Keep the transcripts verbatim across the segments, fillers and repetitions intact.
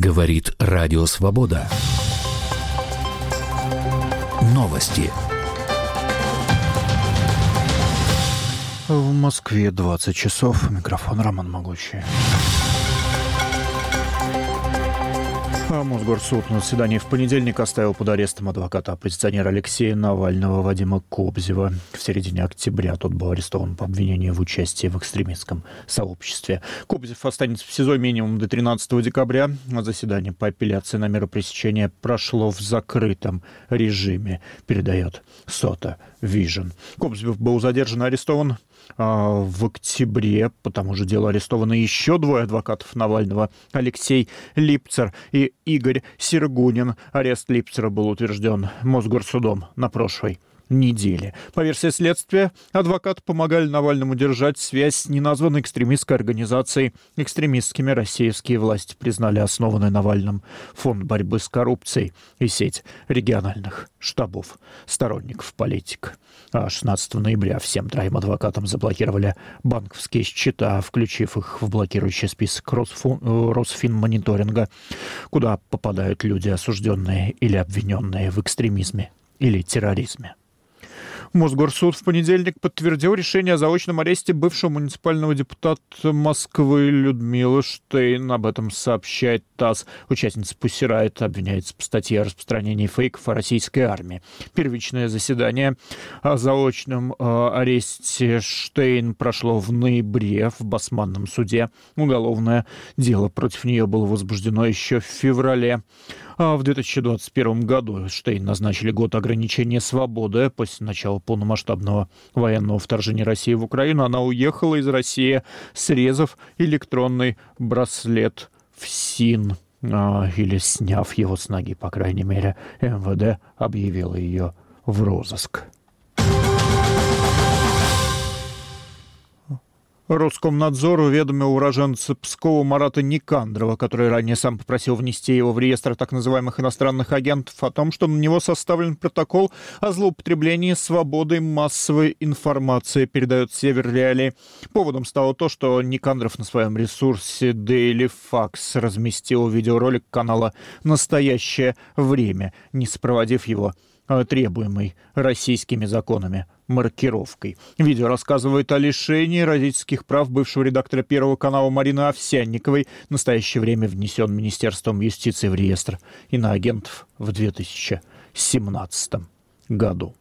Говорит Радио Свобода. Новости. В Москве двадцать часов. Микрофон Роман Могучий. А Мосгорсуд на заседании в понедельник оставил под арестом адвоката оппозиционера Алексея Навального Вадима Кобзева. В середине октября тот был арестован по обвинению в участии в экстремистском сообществе. Кобзев останется в СИЗО минимум до тринадцатого декабря. А заседание по апелляции на меру пресечения прошло в закрытом режиме, передает Сота Вижн. Кобзев был задержан и арестован в октябре. По тому же делу арестованы еще двое адвокатов Навального: Алексей Липцер и Игорь Сергунин. Арест Липцера был утвержден Мосгорсудом на прошлой неделе. По версии следствия, адвокаты помогали Навальному держать связь с неназванной экстремистской организацией. Экстремистскими российские власти признали основанный Навальным фонд борьбы с коррупцией и сеть региональных штабов сторонников политик. А шестнадцатого ноября всем троим адвокатам заблокировали банковские счета, включив их в блокирующий список Росфинмониторинга, куда попадают люди, осужденные или обвиненные в экстремизме или терроризме. Мосгорсуд в понедельник подтвердил решение о заочном аресте бывшего муниципального депутата Москвы Людмилы Штейн. Об этом сообщает ТАСС. Участница Pussy Riot обвиняется по статье о распространении фейков о российской армии. Первичное заседание о заочном э, аресте Штейн прошло в ноябре в Басманном суде. Уголовное дело против нее было возбуждено еще в феврале. А в две тысячи двадцать первом году Штейн назначили год ограничения свободы. После начала полномасштабного военного вторжения России в Украину она уехала из России, срезав электронный браслет в СИН, а, или сняв его с ноги, по крайней мере. МВД объявило ее в розыск. Роскомнадзор уведомил уроженца Пскова Марата Никандрова, который ранее сам попросил внести его в реестр так называемых иностранных агентов, о том, что на него составлен протокол о злоупотреблении свободой массовой информации, передает Север Реалии. Поводом стало то, что Никандров на своем ресурсе Daily Fax разместил видеоролик канала «Настоящее время», не сопроводив его требуемой российскими законами маркировкой. Видео рассказывает о лишении родительских прав бывшего редактора Первого канала Марины Овсянниковой. В настоящее время внесен Министерством юстиции в реестр иноагентов в две тысячи семнадцатом году.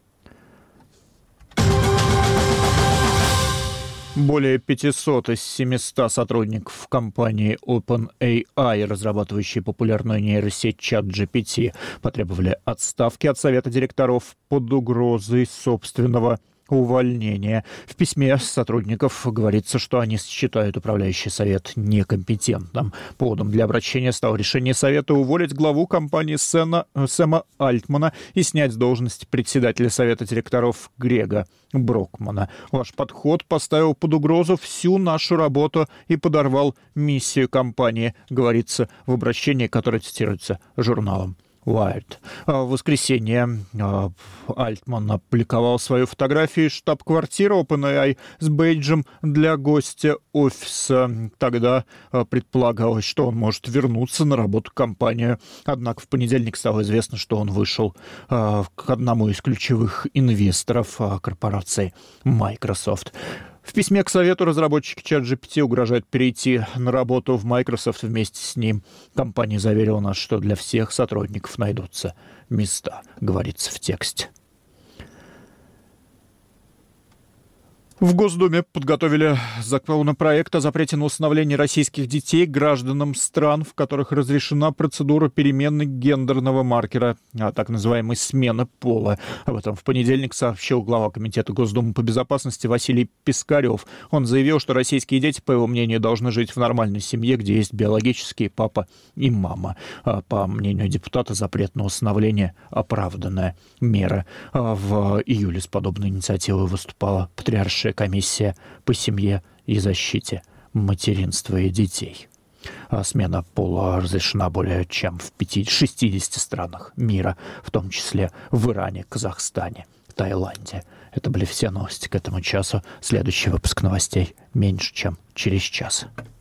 Более пятисот из семисот сотрудников компании OpenAI, разрабатывающей популярную нейросеть ChatGPT, потребовали отставки от совета директоров под угрозой собственного увольнения. В письме сотрудников говорится, что они считают управляющий совет некомпетентным. Поводом для обращения стало решение совета уволить главу компании Сэна, Сэма Альтмана и снять с должности председателя совета директоров Грега Брокмана. Ваш подход поставил под угрозу всю нашу работу и подорвал миссию компании, говорится в обращении, которое цитируется журналом Wired. В воскресенье Альтман опубликовал свою фотографию из штаб-квартиры OpenAI с бейджем для гостя офиса. Тогда предполагалось, что он может вернуться на работу в компанию. Однако в понедельник стало известно, что он вышел к одному из ключевых инвесторов корпорации Microsoft. В письме к совету разработчики ChatGPT угрожают перейти на работу в Microsoft вместе с ним. Компания заверила нас, что для всех сотрудников найдутся места, говорится в тексте. В Госдуме подготовили законопроект о запрете на усыновление российских детей гражданам стран, в которых разрешена процедура перемены гендерного маркера, а так называемой смены пола. Об этом в понедельник сообщил глава Комитета Госдумы по безопасности Василий Пискарев. Он заявил, что российские дети, по его мнению, должны жить в нормальной семье, где есть биологические папа и мама. А по мнению депутата, запрет на усыновление – оправданная мера. А в июле с подобной инициативой выступала патриаршая комиссия по семье и защите материнства и детей. А смена пола разрешена более чем в шестидесяти странах мира, в том числе в Иране, Казахстане, Таиланде. Это были все новости к этому часу. Следующий выпуск новостей меньше, чем через час.